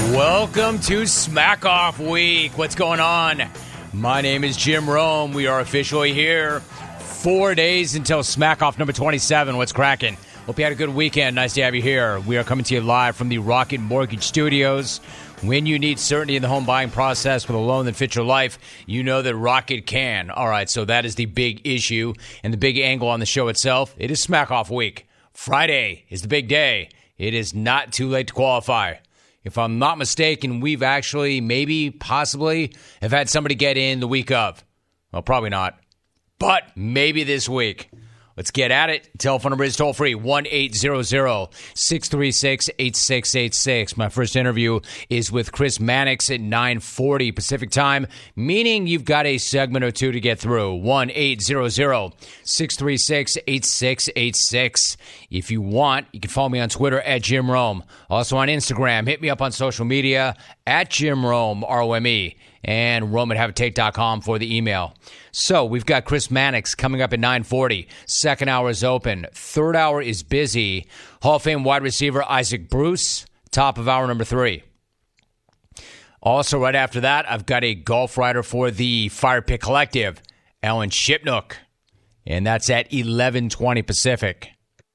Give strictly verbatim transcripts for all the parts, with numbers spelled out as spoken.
Welcome to Smack Off Week. What's going on? My name is Jim Rome. We are officially here. Four days until Smack Off number twenty-seven. What's cracking? Hope you had a good weekend. Nice to have you here. We are coming to you live from the Rocket Mortgage Studios. When you need certainty in the home buying process with a loan that fits your life, you know that Rocket can. All right, so that is the big issue and the big angle on the show itself. It is Smack Off Week. Friday is the big day. It is not too late to qualify. If I'm not mistaken, we've actually, maybe, possibly, have had somebody get in the week of. Well, probably not. But maybe this week. Let's get at it. Telephone number is toll-free, one eight hundred, six three six, eight six eight six. My first interview is with Chris Mannix at nine forty Pacific Time, meaning you've got a segment or two to get through. one eight hundred, six three six, eight six eight six. If you want, you can follow me on Twitter at Jim Rome. Also on Instagram, hit me up on social media at Jim Rome, R O M E, and Rome at habitate dot com for the email. So we've got Chris Mannix coming up at nine forty. Second hour is open. Third hour is busy. Hall of Fame wide receiver Isaac Bruce, top of hour number three. Also right after that, I've got a golf writer for the Fire Pit Collective, Alan Shipnook, and that's at eleven twenty Pacific.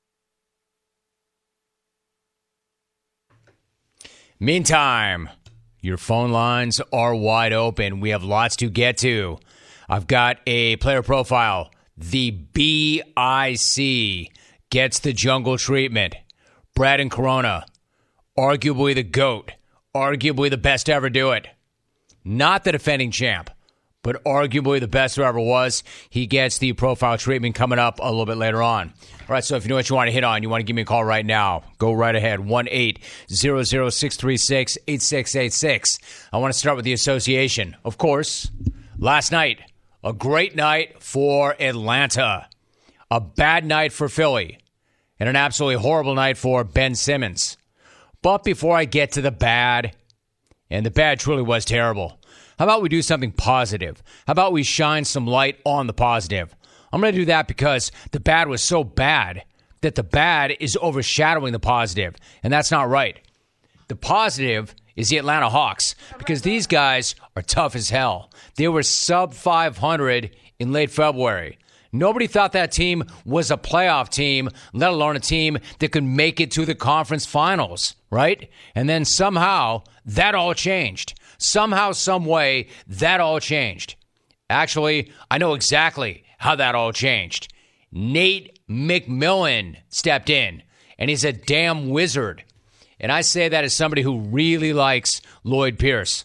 Meantime, your phone lines are wide open. We have lots to get to. I've got a player profile. The B I C gets the jungle treatment. Brad and Corona, arguably the GOAT, arguably the best to ever do it. Not the defending champ, but arguably the best who ever was. He gets the profile treatment coming up a little bit later on. All right, so if you know what you want to hit on, you want to give me a call right now, go right ahead, one eight hundred, six three six, eight six eight six. I want to start with the association. Of course, last night, a great night for Atlanta, a bad night for Philly, and an absolutely horrible night for Ben Simmons. But before I get to the bad, and the bad truly was terrible, how about we do something positive? How about we shine some light on the positive? I'm going to do that because the bad was so bad that the bad is overshadowing the positive, and that's not right. The positive is the Atlanta Hawks, because these guys are tough as hell. They were sub five hundred in late February. Nobody thought that team was a playoff team, let alone a team that could make it to the conference finals, right? And then somehow that all changed. Somehow, some way, that all changed. Actually, I know exactly how that all changed. Nate McMillan stepped in, and he's a damn wizard. And I say that as somebody who really likes Lloyd Pierce.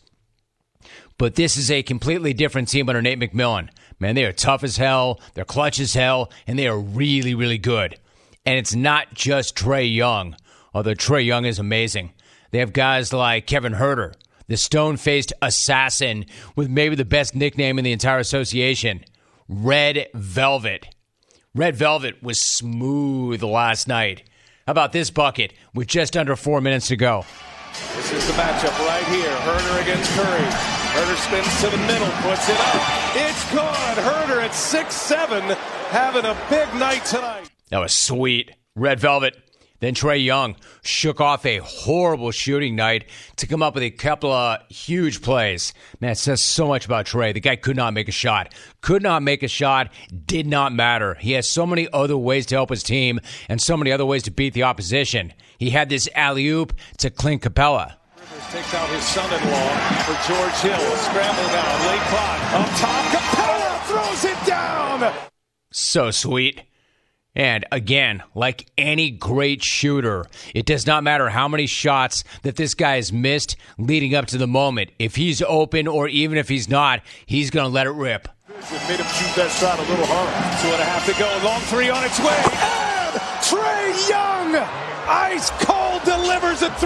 But this is a completely different team under Nate McMillan. Man, they are tough as hell, they're clutch as hell, and they are really, really good. And it's not just Trae Young, although Trae Young is amazing. They have guys like Kevin Huerter, the stone-faced assassin with maybe the best nickname in the entire association, Red Velvet. Red Velvet was smooth last night. How about this bucket with just under four minutes to go? This is the matchup right here. Huerter against Curry. Huerter spins to the middle, puts it up. It's gone. Huerter at six seven, having a big night tonight. That was sweet. Red Velvet. Then Trae Young shook off a horrible shooting night to come up with a couple of huge plays. Man, it says so much about Trae. The guy could not make a shot. Could not make a shot. Did not matter. He has so many other ways to help his team and so many other ways to beat the opposition. He had this alley-oop to Clint Capella. Rivers takes out his son-in-law for George Hill. Scramble down. Late clock. Up top. Capella throws it down. So sweet. And again, like any great shooter, it does not matter how many shots that this guy has missed leading up to the moment. If he's open or even if he's not, he's going to let it rip. Made him shoot that shot a little hard. Two and a half to go. Long three on its way. And Trae Young, ice cold, delivers a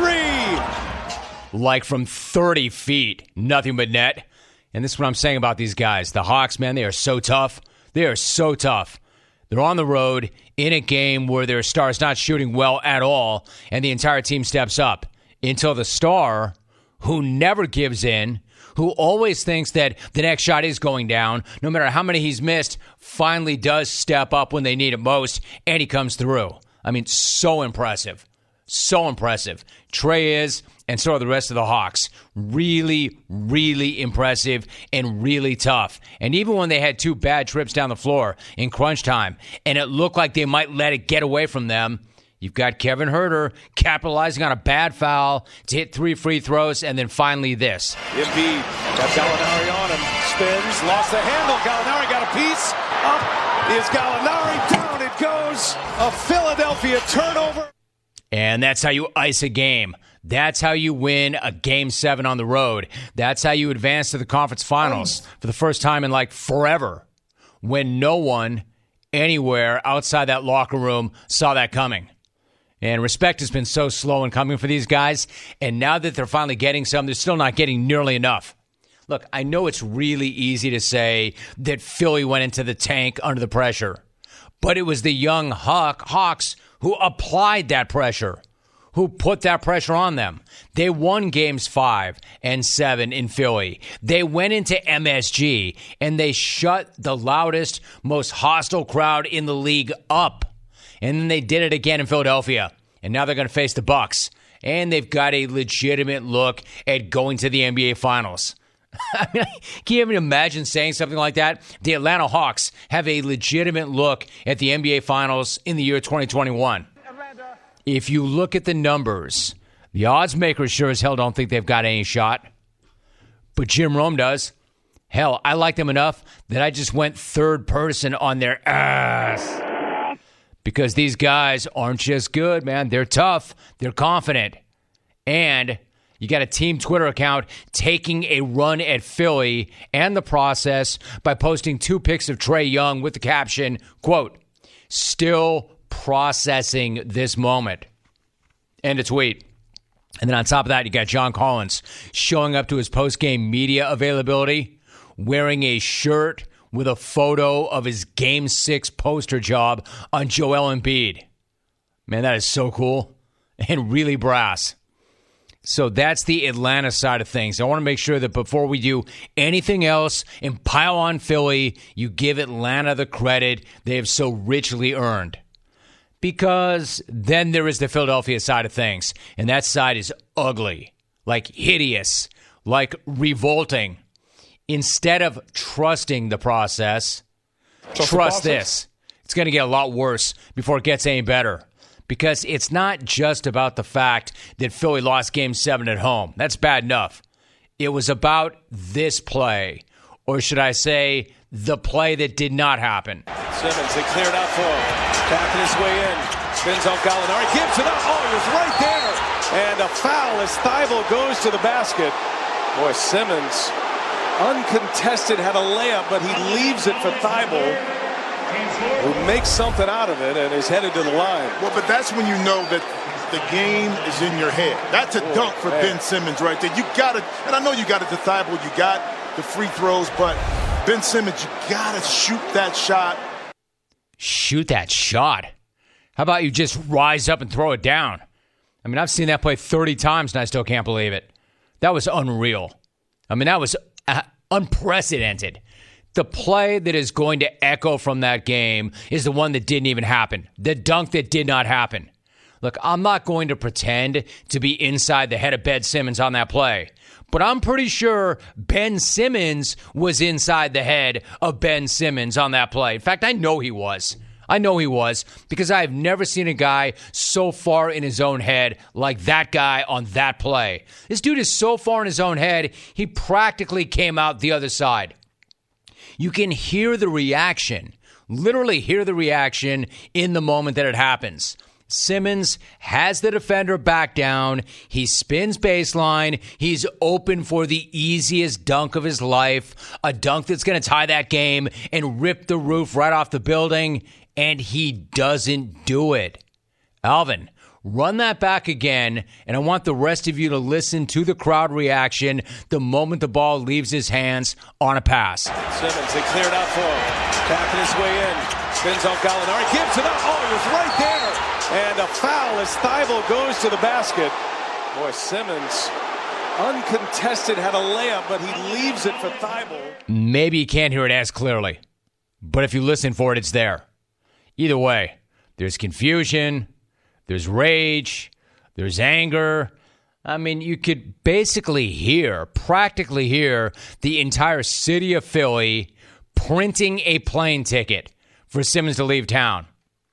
three. Like from thirty feet, nothing but net. And this is what I'm saying about these guys. The Hawks, man, they are so tough. They are so tough. They're on the road in a game where their star is not shooting well at all, and the entire team steps up until the star, who never gives in, who always thinks that the next shot is going down, no matter how many he's missed, finally does step up when they need it most, and he comes through. I mean, so impressive. So impressive. Trae is, And so are the rest of the Hawks. Really, really impressive and really tough. And even when they had two bad trips down the floor in crunch time, and it looked like they might let it get away from them, you've got Kevin Huerter capitalizing on a bad foul to hit three free throws, and then finally this. Embiid got Gallinari on him. Spins, lost the handle. Gallinari got a piece. Up is Gallinari. Down it goes. A Philadelphia turnover. And that's how you ice a game. That's how you win a game seven on the road. That's how you advance to the conference finals for the first time in like forever, when no one anywhere outside that locker room saw that coming. And respect has been so slow in coming for these guys. And now that they're finally getting some, they're still not getting nearly enough. Look, I know it's really easy to say that Philly went into the tank under the pressure, but it was the young Hawk, Hawks who applied that pressure, who put that pressure on them. They won games five and seven in Philly. They went into M S G, and they shut the loudest, most hostile crowd in the league up. And then they did it again in Philadelphia. And now they're going to face the Bucks. And they've got a legitimate look at going to the N B A Finals. I mean, can you even imagine saying something like that? The Atlanta Hawks have a legitimate look at the N B A Finals in the year twenty twenty-one. If you look at the numbers, the odds makers sure as hell don't think they've got any shot. But Jim Rome does. Hell, I like them enough that I just went third person on their ass. Because these guys aren't just good, man. They're tough. They're confident. And you got a team Twitter account taking a run at Philly and the process by posting two pics of Trae Young with the caption, quote, "Still processing this moment." End of tweet. And then on top of that, you got John Collins showing up to his post-game media availability wearing a shirt with a photo of his Game six poster job on Joel Embiid. Man, that is so cool and really brass. So that's the Atlanta side of things. I want to make sure that before we do anything else and pile on Philly, you give Atlanta the credit they have so richly earned. Because then there is the Philadelphia side of things, and that side is ugly, like hideous, like revolting. Instead of trusting the process, trust, trust the process. This. It's going to get a lot worse before it gets any better. Because it's not just about the fact that Philly lost Game seven at home. That's bad enough. It was about this play, or should I say, the play that did not happen. Simmons, they cleared out for him. Tapping his way in. Spins on Gallinari. Gives it up. Oh, he was right there. And a foul as Thibault goes to the basket. Boy, Simmons, uncontested, had a layup, but he leaves it for Thibault, who makes something out of it and is headed to the line. Well, but that's when you know that the game is in your head. That's a oh, dunk for man. Ben Simmons right there. You got it, and I know you got it to Thibault. You got the free throws, but Ben Simmons, you got to shoot that shot. Shoot that shot? How about you just rise up and throw it down? I mean, I've seen that play thirty times, and I still can't believe it. That was unreal. I mean, that was uh, unprecedented. The play that is going to echo from that game is the one that didn't even happen. The dunk that did not happen. Look, I'm not going to pretend to be inside the head of Ben Simmons on that play, but I'm pretty sure Ben Simmons was inside the head of Ben Simmons on that play. In fact, I know he was. I know he was because I've never seen a guy so far in his own head like that guy on that play. This dude is so far in his own head, he practically came out the other side. You can hear the reaction, literally hear the reaction in the moment that it happens. Simmons has the defender back down. He spins baseline. He's open for the easiest dunk of his life, a dunk that's going to tie that game and rip the roof right off the building, and he doesn't do it. Alvin, run that back again, and I want the rest of you to listen to the crowd reaction the moment the ball leaves his hands on a pass. Simmons, they cleared out for him. Tapping his way in. Spins on Gallinari. Gives it up. Oh, he was right there. And a foul as Thibault goes to the basket. Boy, Simmons, uncontested, had a layup, but he leaves it for Thibault. Maybe you can't hear it as clearly, but if you listen for it, it's there. Either way, there's confusion. There's rage, there's anger, I mean, you could basically hear, practically hear, the entire city of Philly printing a plane ticket for Simmons to leave town.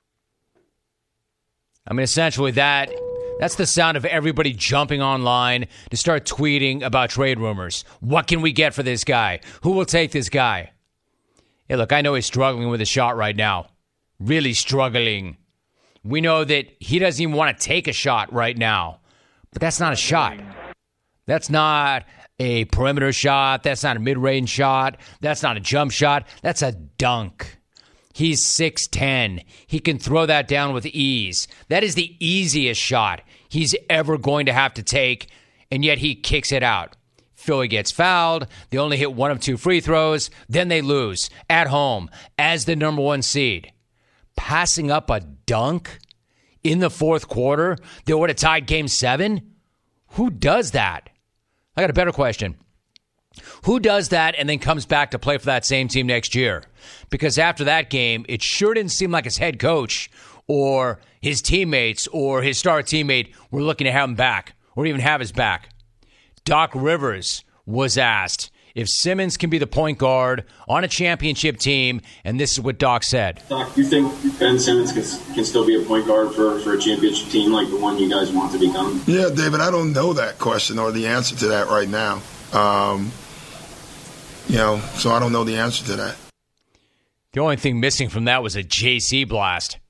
I mean, essentially that that's the sound of everybody jumping online to start tweeting about trade rumors. What can we get for this guy? Who will take this guy? Hey, look, I know he's struggling with a shot right now. Really struggling. We know that he doesn't even want to take a shot right now. But that's not a shot. That's not a perimeter shot. That's not a mid-range shot. That's not a jump shot. That's a dunk. He's six ten. He can throw that down with ease. That is the easiest shot he's ever going to have to take, and yet he kicks it out. Philly gets fouled. They only hit one of two free throws. Then they lose at home as the number one seed. Passing up a dunk in the fourth quarter that would have tied game seven? Who does that? I got a better question. Who does that and then comes back to play for that same team next year? Because after that game, it sure didn't seem like his head coach or his teammates or his star teammate were looking to have him back or even have his back. Doc Rivers was asked if Simmons can be the point guard on a championship team, and this is what Doc said. Doc, do you think Ben Simmons can, can still be a point guard for, for a championship team like the one you guys want to become? Yeah, David, I don't know that question or the answer to that right now. Um, you know, so I don't know the answer to that. The only thing missing from that was a J C blast.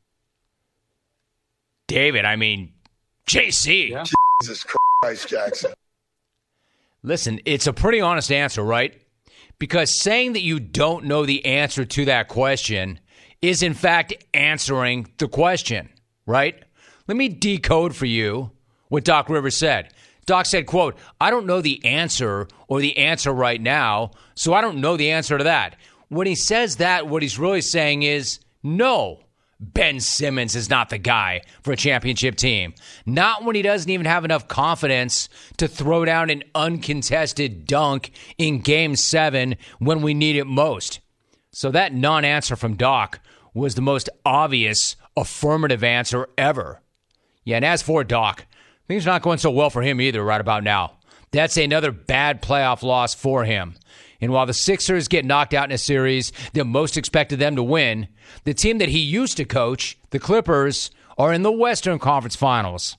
David, I mean, J C. Yeah. Jesus Christ, Jackson. Listen, it's a pretty honest answer, right? Because saying that you don't know the answer to that question is, in fact, answering the question, right? Let me decode for you what Doc Rivers said. Doc said, quote, I don't know the answer or the answer right now, so I don't know the answer to that. When he says that, what he's really saying is, no, Ben Simmons is not the guy for a championship team. Not when he doesn't even have enough confidence to throw down an uncontested dunk in Game seven when we need it most. So that non-answer from Doc was the most obvious affirmative answer ever. Yeah, and as for Doc, things are not going so well for him either right about now. That's another bad playoff loss for him. And while the Sixers get knocked out in a series that most expected them to win, the team that he used to coach, the Clippers, are in the Western Conference Finals.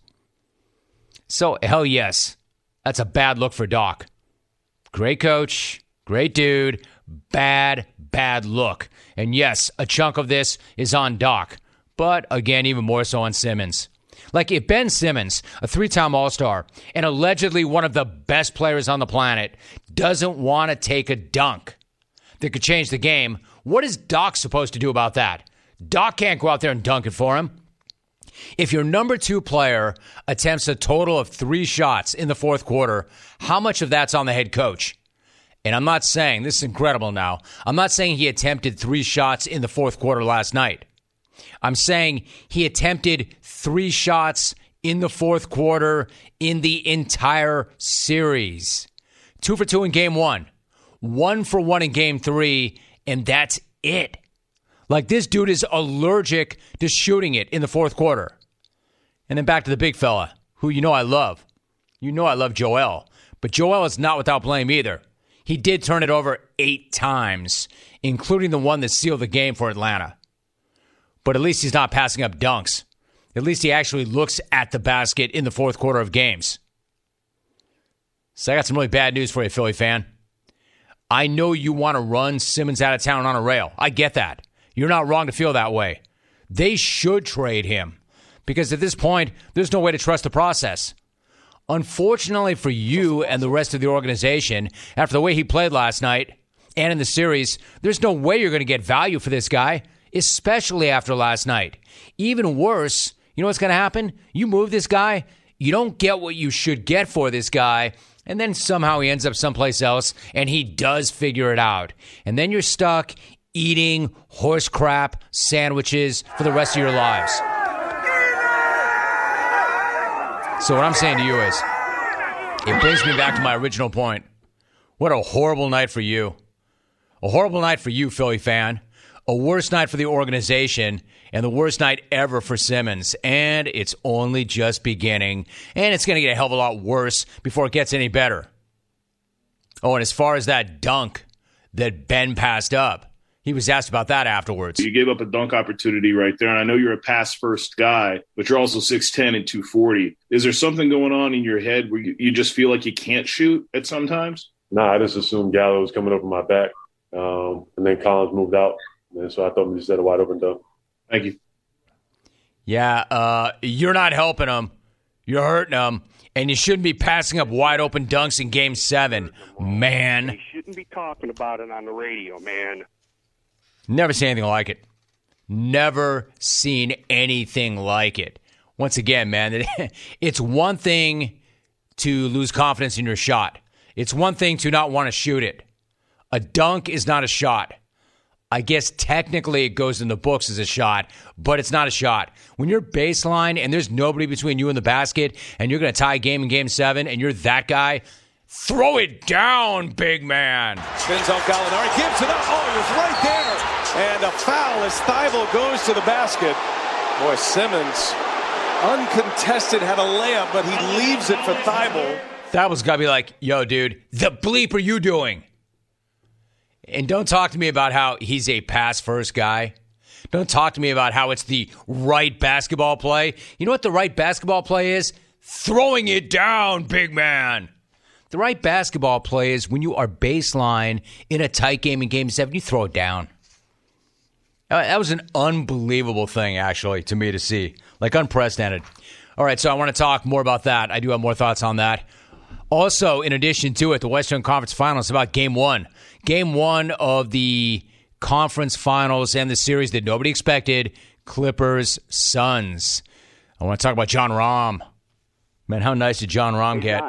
So, hell yes, that's a bad look for Doc. Great coach, great dude, bad, bad look. And yes, a chunk of this is on Doc, but again, even more so on Simmons. Like if Ben Simmons, a three-time All-Star, and allegedly one of the best players on the planet, doesn't want to take a dunk that could change the game, what is Doc supposed to do about that? Doc can't go out there and dunk it for him. If your number two player attempts a total of three shots in the fourth quarter, how much of that's on the head coach? And I'm not saying, this is incredible now, I'm not saying he attempted three shots in the fourth quarter last night. I'm saying he attempted three shots in the fourth quarter in the entire series. Two for two in game one. One for one in game three, and that's it. Like, this dude is allergic to shooting it in the fourth quarter. And then back to the big fella, who you know I love. You know I love Joel. But Joel is not without blame either. He did turn it over eight times, including the one that sealed the game for Atlanta. But at least he's not passing up dunks. At least he actually looks at the basket in the fourth quarter of games. So I got some really bad news for you, Philly fan. I know you want to run Simmons out of town on a rail. I get that. You're not wrong to feel that way. They should trade him because at this point, there's no way to trust the process. Unfortunately for you and the rest of the organization, after the way he played last night and in the series, there's no way you're going to get value for this guy, especially after last night. Even worse, you know what's going to happen? You move this guy, you don't get what you should get for this guy, and then somehow he ends up someplace else, and he does figure it out. And then you're stuck eating horse crap sandwiches for the rest of your lives. So what I'm saying to you is, it brings me back to my original point. What a horrible night for you. A horrible night for you, Philly fan. A worse night for the organization and the worst night ever for Simmons. And it's only just beginning. And it's going to get a hell of a lot worse before it gets any better. Oh, and as far as that dunk that Ben passed up, he was asked about that afterwards. You gave up a dunk opportunity right there. And I know you're a pass-first guy, but you're also six ten and two forty. Is there something going on in your head where you just feel like you can't shoot at some times? Nah, I just assumed Gallo was coming over my back. Um, and then Collins moved out. And so I thought we just had a wide open dunk. Thank you. Yeah, uh, you're not helping them. You're hurting them. And you shouldn't be passing up wide open dunks in game seven, man. You shouldn't be talking about it on the radio, man. Never seen anything like it. Never seen anything like it. Once again, man, it's one thing to lose confidence in your shot. It's one thing to not want to shoot it. A dunk is not a shot. I guess technically it goes in the books as a shot, but it's not a shot. When you're baseline and there's nobody between you and the basket and you're going to tie a game in game seven and you're that guy, throw it down, big man. Spins on Gallinari, gives it up. Oh, he was right there. And a foul as Thybulle goes to the basket. Boy, Simmons, uncontested, had a layup, but he leaves it for Thybulle. Thybull's got to be like, yo, dude, the bleep are you doing? And don't talk to me about how he's a pass-first guy. Don't talk to me about how it's the right basketball play. You know what the right basketball play is? Throwing it down, big man. The right basketball play is when you are baseline in a tight game in game seven, you throw it down. That was an unbelievable thing, actually, to me to see. Like, unprecedented. All right, so I want to talk more about that. I do have more thoughts on that. Also, in addition to it, the Western Conference Finals, about game one. Game one of the conference finals and the series that nobody expected, Clippers-Suns. I want to talk about John Rahm. Man, how nice did John Rahm get?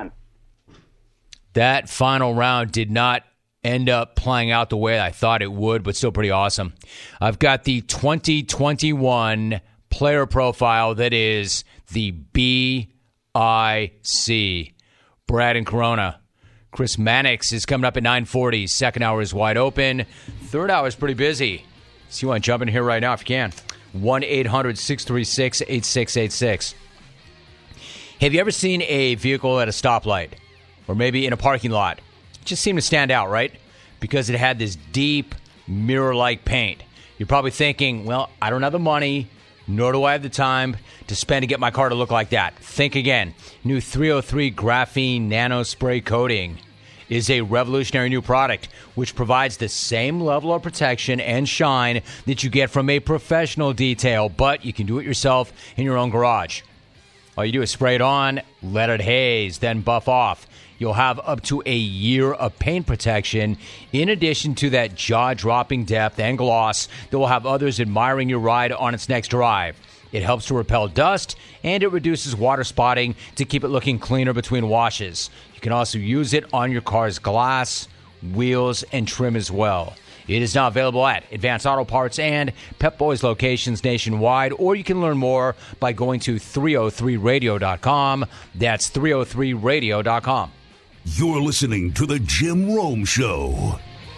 That final round did not end up playing out the way I thought it would, but still pretty awesome. I've got the twenty twenty-one player profile that is the B I C. Brad and Corona. Chris Mannix is coming up at nine forty. Second hour is wide open. Third hour is pretty busy. So you want to jump in here right now if you can. one eight hundred six three six eight six eight six. Have you ever seen a vehicle at a stoplight? Or maybe in a parking lot? It just seemed to stand out, right? Because it had this deep mirror-like paint. You're probably thinking, well, I don't have the money, nor do I have the time to spend to get my car to look like that. Think again. New three oh three Graphene Nano Spray Coating is a revolutionary new product which provides the same level of protection and shine that you get from a professional detail, but you can do it yourself in your own garage. All you do is spray it on, let it haze, then buff off. You'll have up to a year of paint protection in addition to that jaw-dropping depth and gloss that will have others admiring your ride on its next drive. It helps to repel dust, and it reduces water spotting to keep it looking cleaner between washes. You can also use it on your car's glass, wheels, and trim as well. It is now available at Advanced Auto Parts and Pep Boys locations nationwide, or you can learn more by going to three oh three radio dot com. That's three oh three radio dot com. You're listening to The Jim Rome Show.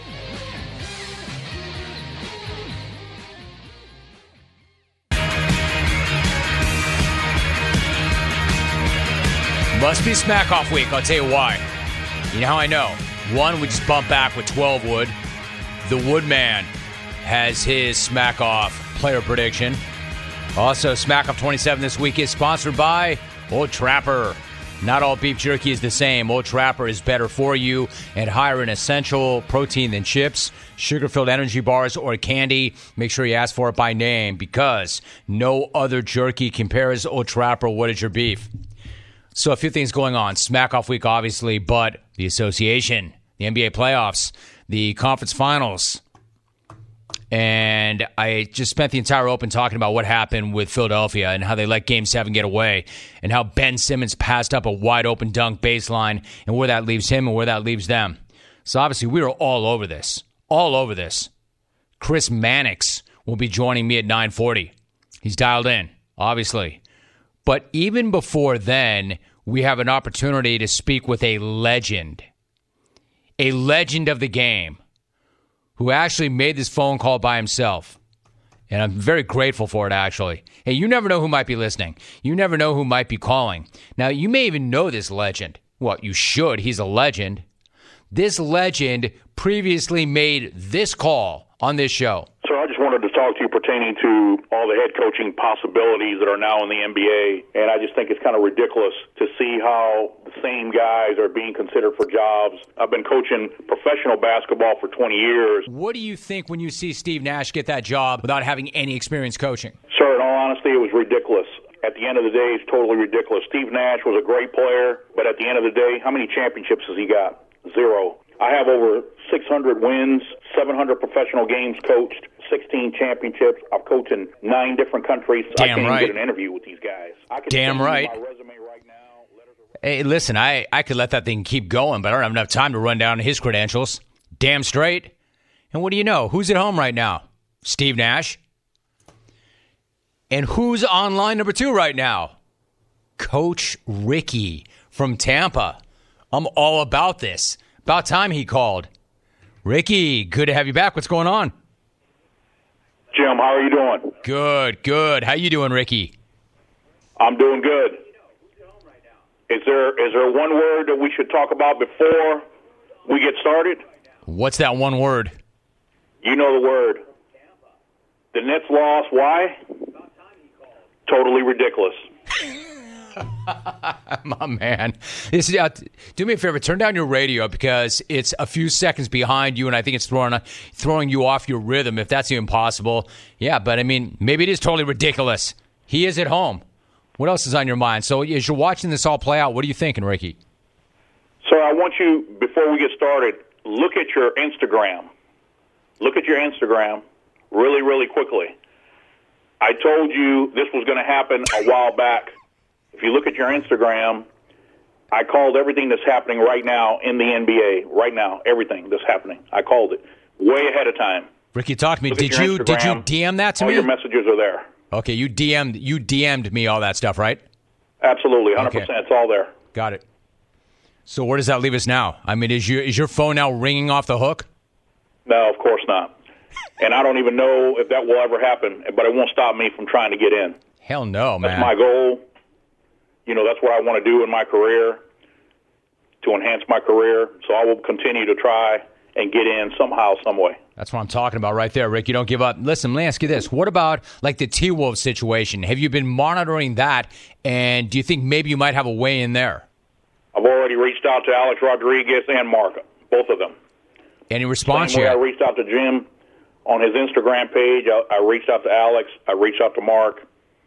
Must be smack-off week, I'll tell you why. You know how I know? One, we just bumped back with twelve wood. The Woodman has his smack-off player prediction. Also, Smack-Off twenty-seven this week is sponsored by Old Trapper. Not all beef jerky is the same. Old Trapper is better for you and higher in essential protein than chips, sugar-filled energy bars, or candy. Make sure you ask for it by name because no other jerky compares Old Trapper. What is your beef? So a few things going on. Smack-Off week, obviously, but the association, the N B A playoffs, the conference finals. And I just spent the entire Open talking about what happened with Philadelphia and how they let Game seven get away and how Ben Simmons passed up a wide-open dunk baseline and where that leaves him and where that leaves them. So obviously we are all over this. All over this. Chris Mannix will be joining me at nine forty. He's dialed in, obviously. But even before then, we have an opportunity to speak with a legend. A legend of the game who actually made this phone call by himself. And I'm very grateful for it, actually. Hey, you never know who might be listening. You never know who might be calling. Now, you may even know this legend. Well, you should. He's a legend. This legend previously made this call on this show. So I just wanted to talk to you pertaining to all the head coaching possibilities that are now in the N B A, and I just think it's kind of ridiculous to see how the same guys are being considered for jobs. I've been coaching professional basketball for twenty years. What do you think when you see Steve Nash get that job without having any experience coaching? Sir, in all honesty, it was ridiculous. At the end of the day, it's totally ridiculous. Steve Nash was a great player, but at the end of the day, how many championships has he got? Zero. I have over six hundred wins, seven hundred professional games coached, sixteen championships. I've coached in nine different countries. Damn I can't right. even get an interview with these guys. I could Damn right. My resume right now. Hey, listen, I, I could let that thing keep going, but I don't have enough time to run down his credentials. Damn straight. And what do you know? Who's at home right now? Steve Nash. And who's on line number two right now? Coach Ricky from Tampa. I'm all about this. About time he called. Ricky, good to have you back. What's going on? Jim, how are you doing? Good, good. How you doing, Ricky? I'm doing good. Is there is there one word that we should talk about before we get started? What's that one word? You know the word. The Nets lost. Why? Totally ridiculous. My man. This is, uh, do me a favor, turn down your radio because it's a few seconds behind you, and I think it's throwing throwing you off your rhythm, if that's even possible. Yeah, but I mean, maybe it is totally ridiculous. He is at home. What else is on your mind? So as you're watching this all play out, what are you thinking, Ricky? So I want you, before we get started, look at your Instagram. Look at your Instagram really, really quickly. I told you this was going to happen a while back. If you look at your Instagram, I called everything that's happening right now in the N B A. Right now, everything that's happening. I called it way ahead of time. Ricky, talk to me. Look Did you Instagram. did you D M that to all me? All your messages are there. Okay, you D M'd you D M'd me all that stuff, right? Absolutely, one hundred percent. Okay. It's all there. Got it. So where does that leave us now? I mean, is your is your phone now ringing off the hook? No, of course not. And I don't even know if that will ever happen, but it won't stop me from trying to get in. Hell no, man. That's my goal. You know, that's what I want to do in my career, to enhance my career. So I will continue to try and get in somehow, some way. That's what I'm talking about right there, Rick. You don't give up. Listen, let me ask you this. What about, like, the T-Wolves situation? Have you been monitoring that, and do you think maybe you might have a way in there? I've already reached out to Alex Rodriguez and Mark, both of them. Any response Same way yet? I reached out to Jim on his Instagram page. I, I reached out to Alex. I reached out to Mark.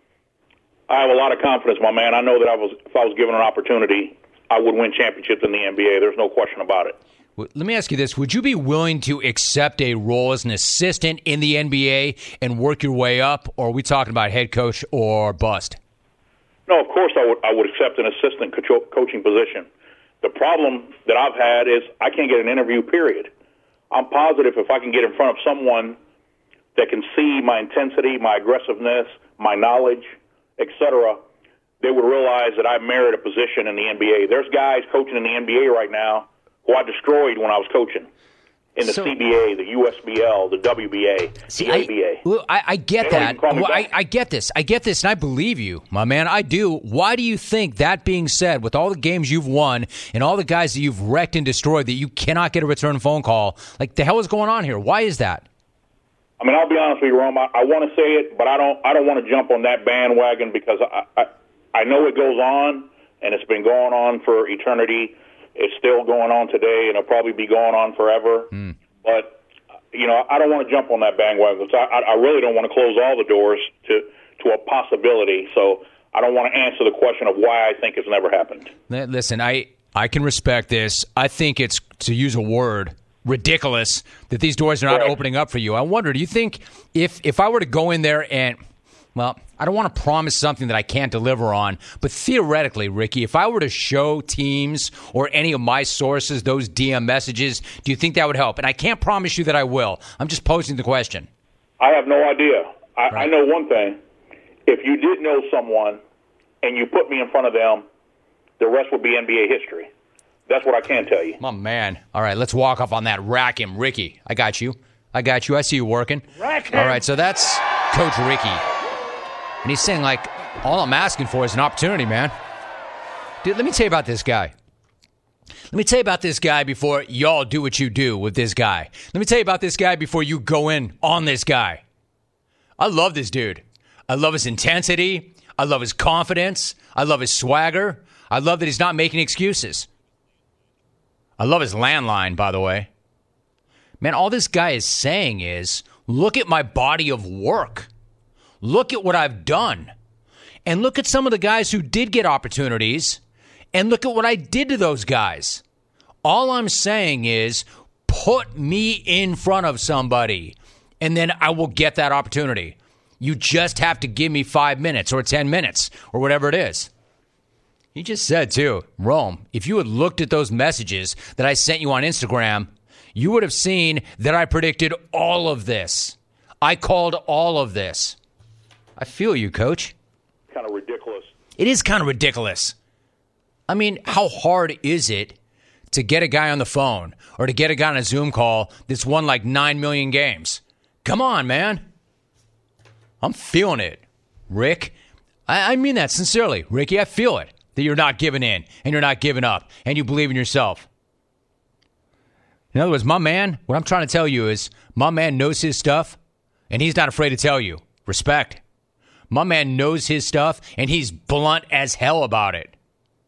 I have a lot of confidence, my man. I know that I was, if I was given an opportunity, I would win championships in the N B A. There's no question about it. Well, let me ask you this. Would you be willing to accept a role as an assistant in the N B A and work your way up, or are we talking about head coach or bust? No, of course I would, I would accept an assistant co- coaching position. The problem that I've had is I can't get an interview, period. I'm positive if I can get in front of someone that can see my intensity, my aggressiveness, my knowledge, et cetera, they would realize that I merit a position in the N B A. There's guys coaching in the N B A right now who I destroyed when I was coaching in the So, C B A, the U S B L, the W B A, see, the A B A. I, look, I, I get They don't that. even call me Well, I, back. I get this. I get this, and I believe you, my man. I do. Why do you think, that being said, with all the games you've won and all the guys that you've wrecked and destroyed, that you cannot get a return phone call? Like, the hell is going on here? Why is that? I mean, I'll be honest with you, Rome. I, I want to say it, but I don't. I don't want to jump on that bandwagon because I, I, I know it goes on, and it's been going on for eternity. It's still going on today, and it'll probably be going on forever. Mm. But you know, I don't want to jump on that bandwagon. So I, I really don't want to close all the doors to to a possibility. So I don't want to answer the question of why I think it's never happened. Listen, I I can respect this. I think it's, to use a word, ridiculous that these doors are not Correct. opening up for you. I wonder, do you think if if I were to go in there and, well, I don't want to promise something that I can't deliver on, but theoretically, Ricky, if I were to show teams or any of my sources those D M messages, do you think that would help? And I can't promise you that I will. I'm just posing the question. I have no idea. I, Right. I know one thing. If you did know someone and you put me in front of them, the rest would be N B A history. That's what I can tell you. My man. All right, let's walk off on that. Rack him, Ricky. I got you. I got you. I see you working. All right, so that's Coach Ricky. And he's saying, like, all I'm asking for is an opportunity, man. Dude, let me tell you about this guy. Let me tell you about this guy before y'all do what you do with this guy. Let me tell you about this guy before you go in on this guy. I love this dude. I love his intensity. I love his confidence. I love his swagger. I love that he's not making excuses. I love his landline, by the way. Man, all this guy is saying is, look at my body of work. Look at what I've done. And look at some of the guys who did get opportunities. And look at what I did to those guys. All I'm saying is, put me in front of somebody, and then I will get that opportunity. You just have to give me five minutes or ten minutes or whatever it is. He just said, too, Rome, if you had looked at those messages that I sent you on Instagram, you would have seen that I predicted all of this. I called all of this. I feel you, Coach. Kind of ridiculous. It is kind of ridiculous. I mean, how hard is it to get a guy on the phone or to get a guy on a Zoom call that's won like nine million games? Come on, man. I'm feeling it. Rick, I, I mean that sincerely. Ricky, I feel it, that you're not giving in and you're not giving up and you believe in yourself. In other words, my man, what I'm trying to tell you is my man knows his stuff and he's not afraid to tell you. Respect. My man knows his stuff and he's blunt as hell about it.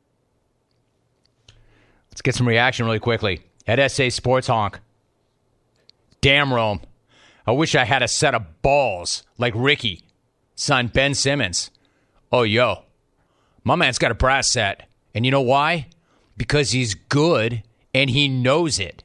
Let's get some reaction really quickly. At S A Sports Honk. Damn, Rome. I wish I had a set of balls like Ricky. Son, Ben Simmons. Oh, yo. My man's got a brass set. And you know why? Because he's good and he knows it.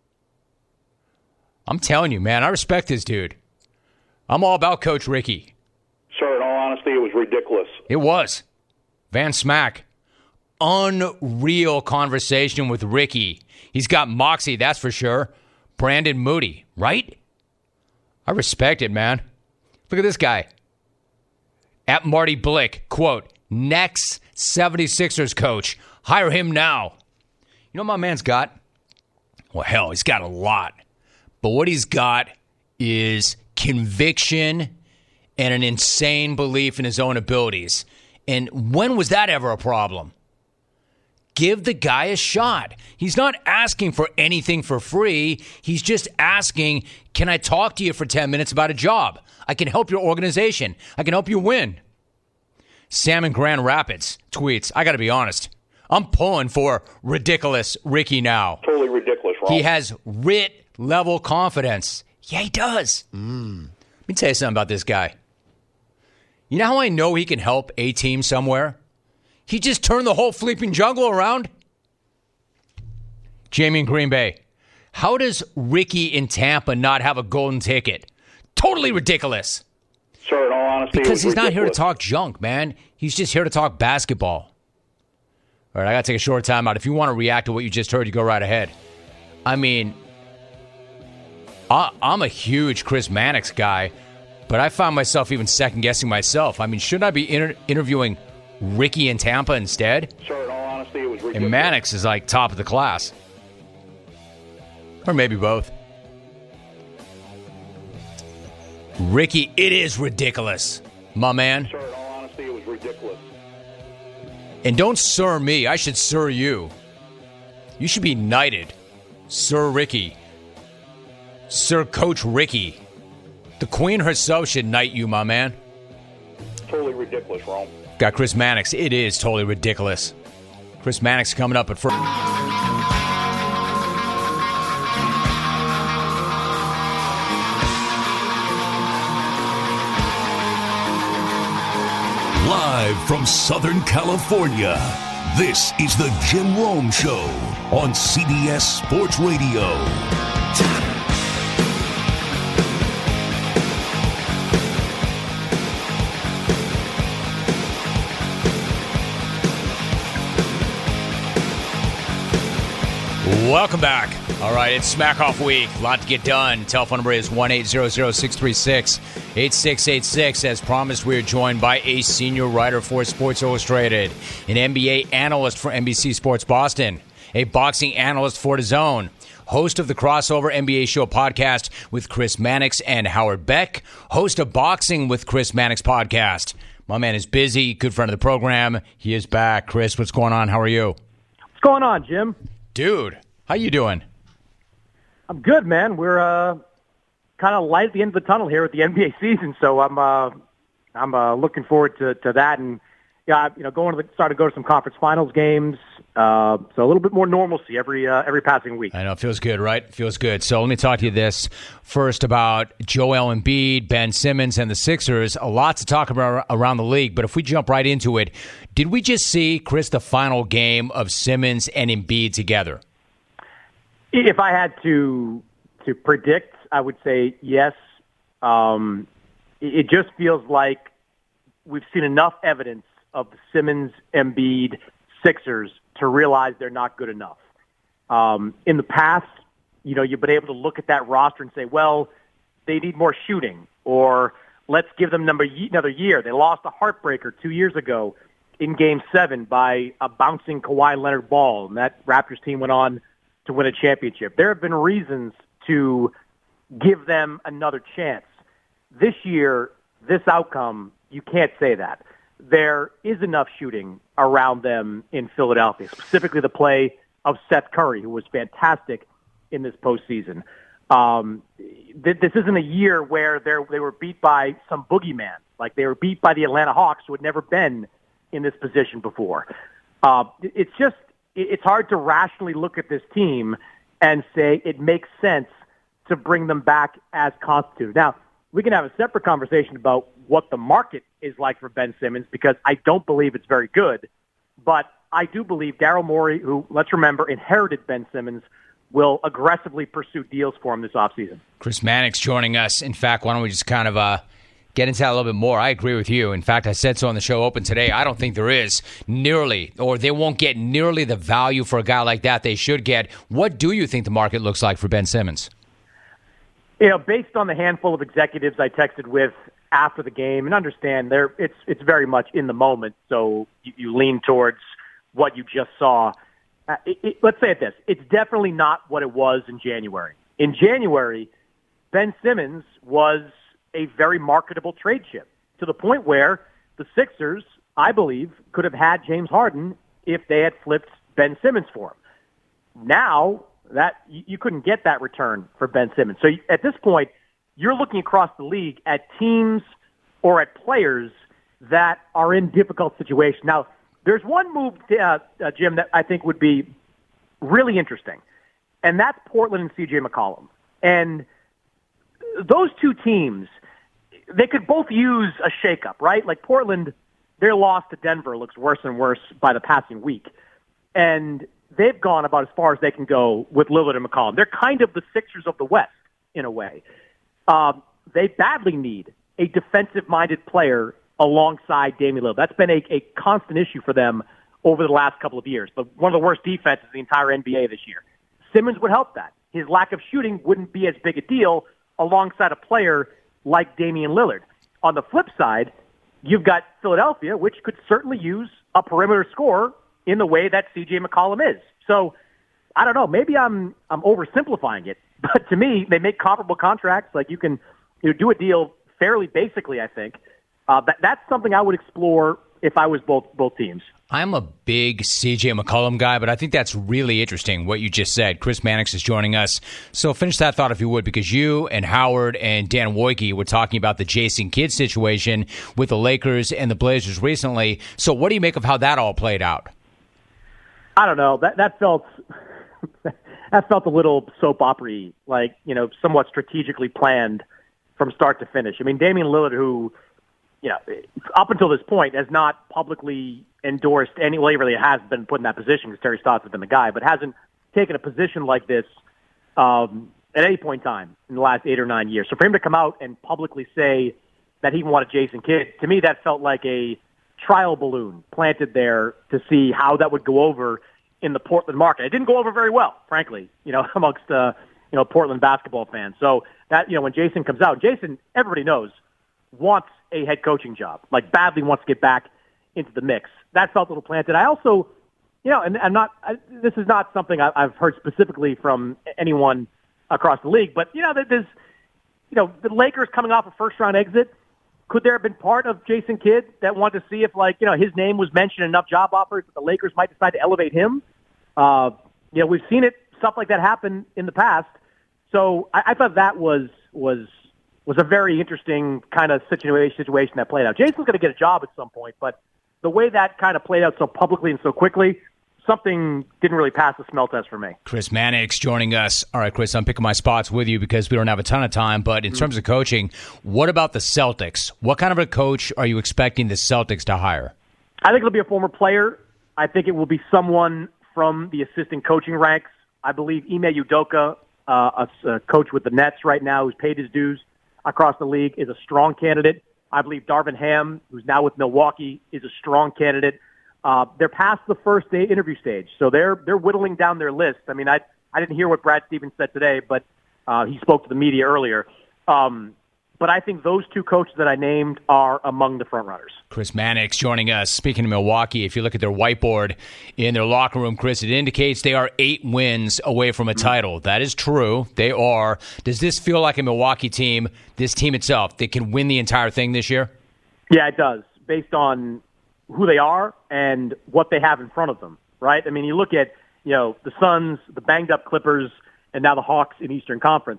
I'm telling you, man, I respect this dude. I'm all about Coach Ricky. Sir, in all honesty, it was ridiculous. It was. Van Smack. Unreal conversation with Ricky. He's got moxie, that's for sure. Brandon Moody, right? I respect it, man. Look at this guy. At Marty Blick, quote, next seventy-sixers coach. Hire him now. You know what my man's got? Well, hell, he's got a lot. But what he's got is conviction and an insane belief in his own abilities. And when was that ever a problem? Give the guy a shot. He's not asking for anything for free. He's just asking, can I talk to you for ten minutes about a job? I can help your organization. I can help you win. Sam in Grand Rapids tweets, I got to be honest. I'm pulling for ridiculous Ricky now. Totally ridiculous, Ron. He has Rit level confidence. Yeah, he does. Mm. Let me tell you something about this guy. You know how I know he can help a team somewhere? He just turned the whole Flipping Jungle around. Jamie in Green Bay. How does Ricky in Tampa not have a golden ticket? Totally ridiculous. Sir, in all honesty, because he's ridiculous. Not here to talk junk, man. He's just here to talk basketball. All right, I got to take a short time out. If you want to react to what you just heard, you go right ahead. I mean, I, I'm a huge Chris Mannix guy, but I found myself even second-guessing myself. I mean, shouldn't I be inter- interviewing Ricky in Tampa instead? Sir, in all honesty, it was ridiculous. And Mannix is like top of the class. Or maybe both. Ricky, it is ridiculous, my man. Sir, in all honesty, it was ridiculous. And don't sir me. I should sir you. You should be knighted. Sir Ricky. Sir Coach Ricky. The Queen herself should knight you, my man. Totally ridiculous, Rome. Got Chris Mannix. It is totally ridiculous. Chris Mannix coming up at first. Live from Southern California, this is the Jim Rome Show on C B S Sports Radio. Welcome back. All right, it's Smack Off Week. A lot to get done. Telephone number is one eight hundred, six three six, eight six eight six. As promised, we are joined by a senior writer for Sports Illustrated, an N B A analyst for N B C Sports Boston, a boxing analyst for DAZN, host of the Crossover N B A Show podcast with Chris Mannix and Howard Beck, host of Boxing with Chris Mannix podcast. My man is busy, good friend of the program. He is back. Chris, what's going on? How are you? What's going on, Jim? Dude, how you doing? I'm good, man. We're uh, kind of light at the end of the tunnel here with the N B A season, so I'm uh, I'm uh, looking forward to, to that. And yeah, you know, going to the, starting to go to some conference finals games, uh, so a little bit more normalcy every uh, every passing week. I know, it feels good, right? Feels good. So let me talk to you this first about Joel Embiid, Ben Simmons, and the Sixers. A lot to talk about around the league, but if we jump right into it, did we just see, Chris, the final game of Simmons and Embiid together? If I had to to predict, I would say yes. Um, it just feels like we've seen enough evidence of the Simmons, Embiid, Sixers to realize they're not good enough. Um, in the past, you know, you've been able to look at that roster and say, well, they need more shooting, or let's give them number another year. They lost a heartbreaker two years ago in Game seven by a bouncing Kawhi Leonard ball, and that Raptors team went on to win a championship. There have been reasons to give them another chance. This year, this outcome, you can't say that. There is enough shooting around them in Philadelphia, specifically the play of Seth Curry, who was fantastic in this postseason. Um, th- this isn't a year where they were beat by some boogeyman, like they were beat by the Atlanta Hawks, who had never been in this position before. Uh, it's just, it's hard to rationally look at this team and say it makes sense to bring them back as constituted. Now, we can have a separate conversation about what the market is like for Ben Simmons, because I don't believe it's very good. But I do believe Daryl Morey, who, let's remember, inherited Ben Simmons, will aggressively pursue deals for him this offseason. Chris Mannix joining us. In fact, why don't we just kind of uh, get into that a little bit more? I agree with you. In fact, I said so on the show open today. I don't think there is nearly, or they won't get nearly the value for a guy like that they should get. What do you think the market looks like for Ben Simmons? You know, based on the handful of executives I texted with after the game, and understand there, it's it's very much in the moment, so you, you lean towards what you just saw. Uh, it, it, let's say it this: it's definitely not what it was in January. In January, Ben Simmons was a very marketable trade chip, to the point where the Sixers, I believe, could have had James Harden if they had flipped Ben Simmons for him. Now, that you couldn't get that return for Ben Simmons. So at this point, you're looking across the league at teams or at players that are in difficult situations. Now, there's one move, uh, uh, Jim, that I think would be really interesting, and that's Portland and C J McCollum. And those two teams, they could both use a shakeup, right? Like Portland, their loss to Denver looks worse and worse by the passing week. And they've gone about as far as they can go with Lillard and McCollum. They're kind of the Sixers of the West, in a way. Um, they badly need a defensive-minded player alongside Damian Lillard. That's been a, a constant issue for them over the last couple of years. But one of the worst defenses in the entire N B A this year. Simmons would help that. His lack of shooting wouldn't be as big a deal alongside a player like Damian Lillard. On the flip side, you've got Philadelphia, which could certainly use a perimeter scorer in the way that C J McCollum is. So, I don't know, maybe I'm I'm oversimplifying it, but to me, they make comparable contracts. Like, you can you know, do a deal fairly basically, I think. Uh, that, that's something I would explore if I was both both teams. I'm a big C J McCollum guy, but I think that's really interesting what you just said. Chris Mannix is joining us. So finish that thought if you would, because you and Howard and Dan Wojcicki were talking about the Jason Kidd situation with the Lakers and the Blazers recently. So what do you make of how that all played out? I don't know. That that felt that felt a little soap opera-y, like, you know, somewhat strategically planned from start to finish. I mean, Damian Lillard, who, you know, up until this point has not publicly endorsed any, well, he really has been put in that position because Terry Stotts has been the guy, but hasn't taken a position like this um, at any point in time in the last eight or nine years. So for him to come out and publicly say that he wanted Jason Kidd, to me that felt like a trial balloon planted there to see how that would go over in the Portland market. It didn't go over very well, frankly, you know, amongst, uh, you know, Portland basketball fans. So that, you know, when Jason comes out, Jason, everybody knows, wants a head coaching job, like badly wants to get back into the mix. That felt a little planted. I also, you know, and I'm not, I, this is not something I, I've heard specifically from anyone across the league, but, you know, there's, you know, the Lakers coming off a first-round exit. Could there have been part of Jason Kidd that wanted to see if, like, you know, his name was mentioned in enough job offers that the Lakers might decide to elevate him? Uh, you know, we've seen it, stuff like that happen in the past. So I, I thought that was was was a very interesting kind of situation situation that played out. Jason's going to get a job at some point, but the way that kind of played out so publicly and so quickly, something didn't really pass the smell test for me. Chris Mannix joining us. All right, Chris, I'm picking my spots with you because we don't have a ton of time, but in mm-hmm. terms of coaching, what about the Celtics? What kind of a coach are you expecting the Celtics to hire? I think it'll be a former player. I think it will be someone from the assistant coaching ranks. I believe Ime Udoka, uh, a, a coach with the Nets right now who's paid his dues across the league, is a strong candidate. I believe Darvin Ham, who's now with Milwaukee, is a strong candidate. Uh, they're past the first day interview stage, so they're they're whittling down their list. I mean, I I didn't hear what Brad Stevens said today, but uh, he spoke to the media earlier. Um, but I think those two coaches that I named are among the front runners. Chris Mannix joining us. Speaking of Milwaukee, if you look at their whiteboard in their locker room, Chris, it indicates they are eight wins away from a title. That is true. They are. Does this feel like a Milwaukee team, this team itself, that can win the entire thing this year? Yeah, it does, based on who they are and what they have in front of them, right? I mean, you look at, you know, the Suns, the banged-up Clippers, and now the Hawks in Eastern Conference.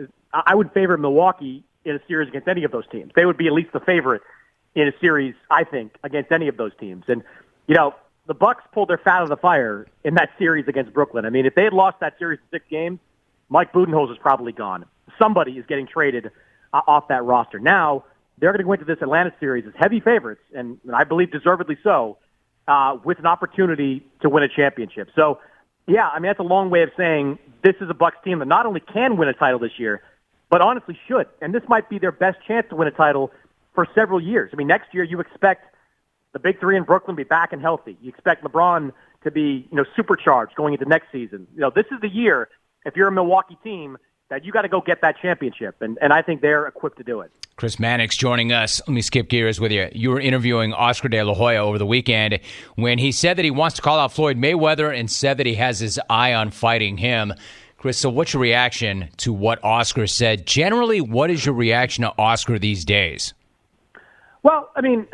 I would favor Milwaukee in a series against any of those teams. They would be at least the favorite in a series, I think, against any of those teams. And, you know, the Bucks pulled their fat out of the fire in that series against Brooklyn. I mean, if they had lost that series in six games, Mike Budenholzer is probably gone. Somebody is getting traded uh, off that roster. Now, they're going to go into this Atlanta series as heavy favorites, and I believe deservedly so, uh, with an opportunity to win a championship. So, yeah, I mean, that's a long way of saying this is a Bucks team that not only can win a title this year, but honestly should. And this might be their best chance to win a title for several years. I mean, next year you expect the big three in Brooklyn to be back and healthy. You expect LeBron to be, you know, supercharged going into next season. You know, this is the year, if you're a Milwaukee team, that you got to go get that championship. And, and I think they're equipped to do it. Chris Mannix joining us. Let me skip gears with you. You were interviewing Oscar De La Hoya over the weekend when he said that he wants to call out Floyd Mayweather and said that he has his eye on fighting him. Chris, so what's your reaction to what Oscar said? Generally, what is your reaction to Oscar these days? Well, I mean,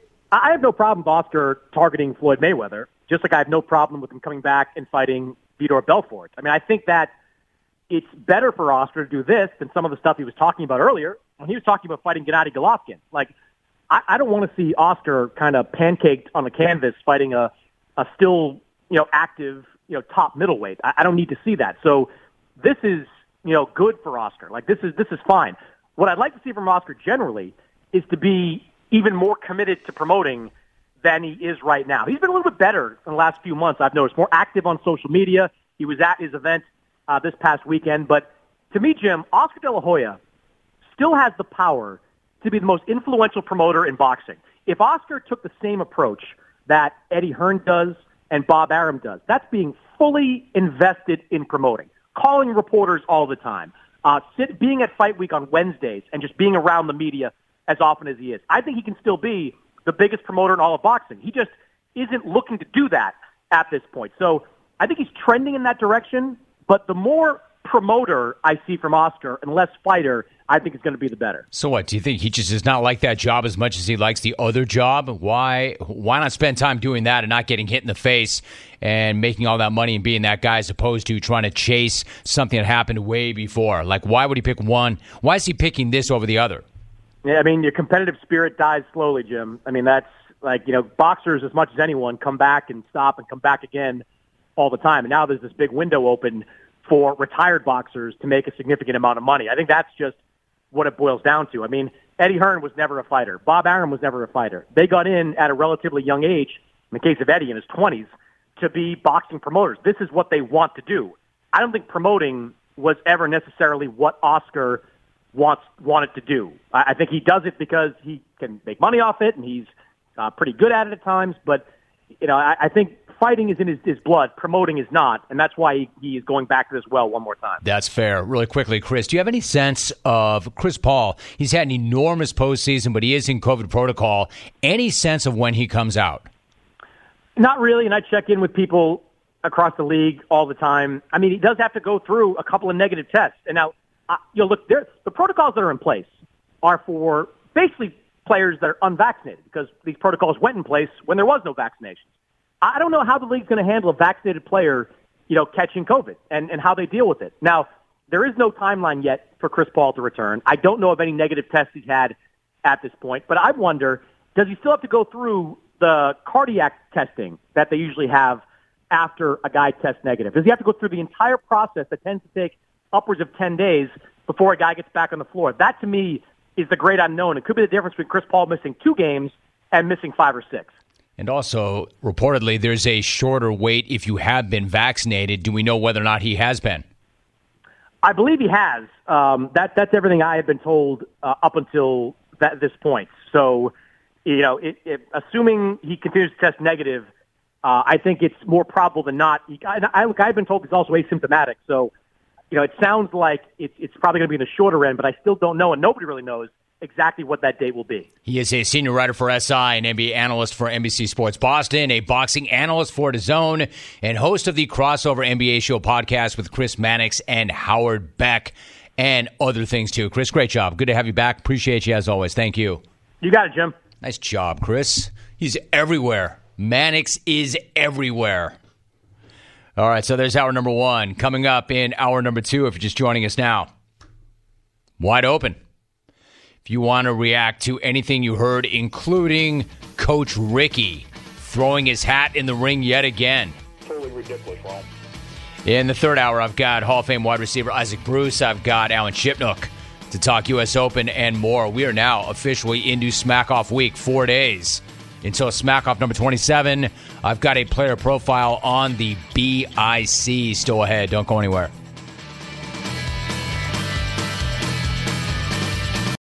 I have no problem with Oscar targeting Floyd Mayweather, just like I have no problem with him coming back and fighting Vitor Belfort. I mean, I think that it's better for Oscar to do this than some of the stuff he was talking about earlier when he was talking about fighting Gennady Golovkin. Like, I, I don't want to see Oscar kind of pancaked on the canvas fighting a, a still, you know, active, you know, top middleweight. I, I don't need to see that. So this is, you know, good for Oscar. Like, this is this is fine. What I'd like to see from Oscar generally is to be even more committed to promoting than he is right now. He's been a little bit better in the last few months, I've noticed. More active on social media. He was at his event uh, this past weekend. But to me, Jim, Oscar De La Hoya still has the power to be the most influential promoter in boxing. If Oscar took the same approach that Eddie Hearn does and Bob Arum does, that's being fully invested in promoting, calling reporters all the time, uh, sit, being at Fight Week on Wednesdays and just being around the media as often as he is. I think he can still be the biggest promoter in all of boxing. He just isn't looking to do that at this point. So I think he's trending in that direction, but the more promoter I see from Oscar and less fighter, I think it's going to be the better. So what, do you think he just does not like that job as much as he likes the other job? Why why not spend time doing that and not getting hit in the face and making all that money and being that guy as opposed to trying to chase something that happened way before? Like, why would he pick one? Why is he picking this over the other? Yeah, I mean, your competitive spirit dies slowly, Jim. I mean, that's like, you know, boxers, as much as anyone, come back and stop and come back again all the time. And now there's this big window open for retired boxers to make a significant amount of money. I think that's just what it boils down to. I mean, Eddie Hearn was never a fighter. Bob Arum was never a fighter. They got in at a relatively young age, in the case of Eddie in his twenties, to be boxing promoters. This is what they want to do. I don't think promoting was ever necessarily what Oscar wants wanted to do. I, I think he does it because he can make money off it, and he's uh, pretty good at it at times. But, you know, I, I think fighting is in his, his blood. Promoting is not, and that's why he, he is going back to this well one more time. That's fair. Really quickly, Chris, do you have any sense of Chris Paul? He's had an enormous postseason, but he is in COVID protocol. Any sense of when he comes out? Not really, and I check in with people across the league all the time. I mean, he does have to go through a couple of negative tests. And now, uh, you know, look, there, the protocols that are in place are for basically players that are unvaccinated because these protocols went in place when there was no vaccinations. I don't know how the league's going to handle a vaccinated player, you know, catching COVID and, and how they deal with it. Now, there is no timeline yet for Chris Paul to return. I don't know of any negative tests he's had at this point, but I wonder, does he still have to go through the cardiac testing that they usually have after a guy tests negative? Does he have to go through the entire process that tends to take upwards of ten days before a guy gets back on the floor? That, to me, is the great unknown. It could be the difference between Chris Paul missing two games and missing five or six. And also, reportedly, there's a shorter wait if you have been vaccinated. Do we know whether or not he has been? I believe he has. Um, that, that's everything I have been told uh, up until that, this point. So, you know, it, it, assuming he continues to test negative, uh, I think it's more probable than not. He, I, I, look, I've been told he's also asymptomatic. So, you know, it sounds like it's, it's probably going to be in the shorter end, but I still don't know, and nobody really knows exactly what that date will be. He is a senior writer for S I, an N B A analyst for N B C Sports Boston, a boxing analyst for DAZN, and host of the Crossover N B A Show podcast with Chris Mannix and Howard Beck, and other things too. Chris, great job. Good to have you back. Appreciate you as always. Thank you. You got it, Jim. Nice job, Chris. He's everywhere. Mannix is everywhere. All right, so there's hour number one. Coming up in hour number two, if you're just joining us now, wide open. If you want to react to anything you heard, including Coach Ricky throwing his hat in the ring yet again. Totally ridiculous, Ron. In the third hour, I've got Hall of Fame wide receiver Isaac Bruce. I've got Alan Shipnook to talk U S Open and more. We are now officially into Smack-Off Week, four days until Smack-Off number twenty-seven. I've got a player profile on the B I C still ahead. Don't go anywhere.